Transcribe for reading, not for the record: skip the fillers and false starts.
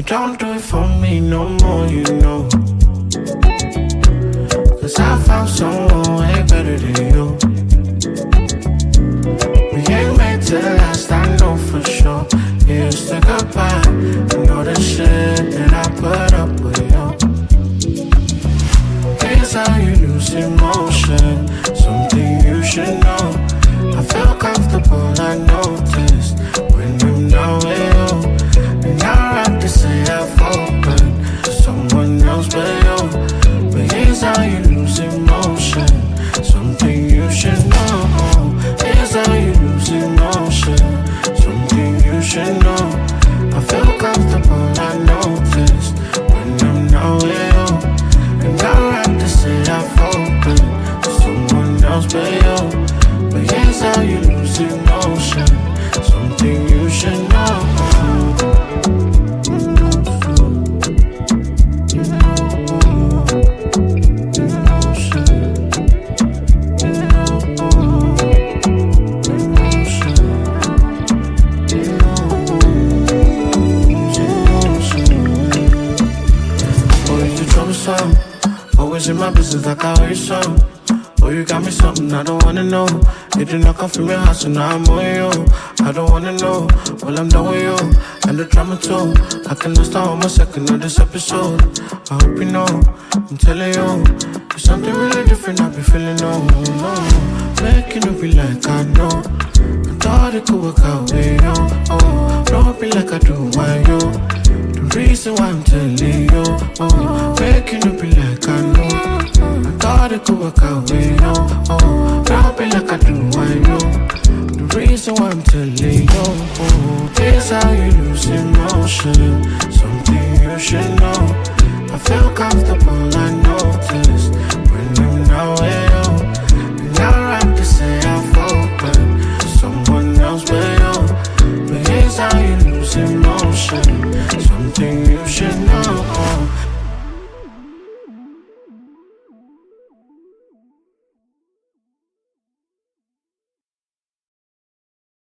don't do it for me no more, you know. Cause I found someone way better than you. We ain't made to last, I know for sure. Yeah, stick goodbye. I know the shit that I put up with you. Here's how you lose emotion, something you should know. I feel comfortable, I noticed when I'm not with you. And I have to say I've opened to someone else but you. But here's how you lose emotion, something you should know. Here's how you lose emotion, something you should know. I feel comfortable, I noticed when I'm not with you. And I have to say I've opened to someone else but you. But here's how you lose emotion, something you should know. Always in my business like I always some. Oh, you got me something I don't wanna know. You did not come from your house and now I'm on you. I don't wanna know, well I'm done with you. And the drama too, I cannot start on my second of this episode. I hope you know, I'm telling you, there's something really different I be feeling, no. Making it be like I know. I thought it could work out with you, oh. Don't be like I do, why you? The reason why I'm telling you, oh. Making it be like I know. I thought it could work out with you, oh. Don't be like I do, why you? The reason why I'm telling you, oh. Here's how you lose emotion, something you should know.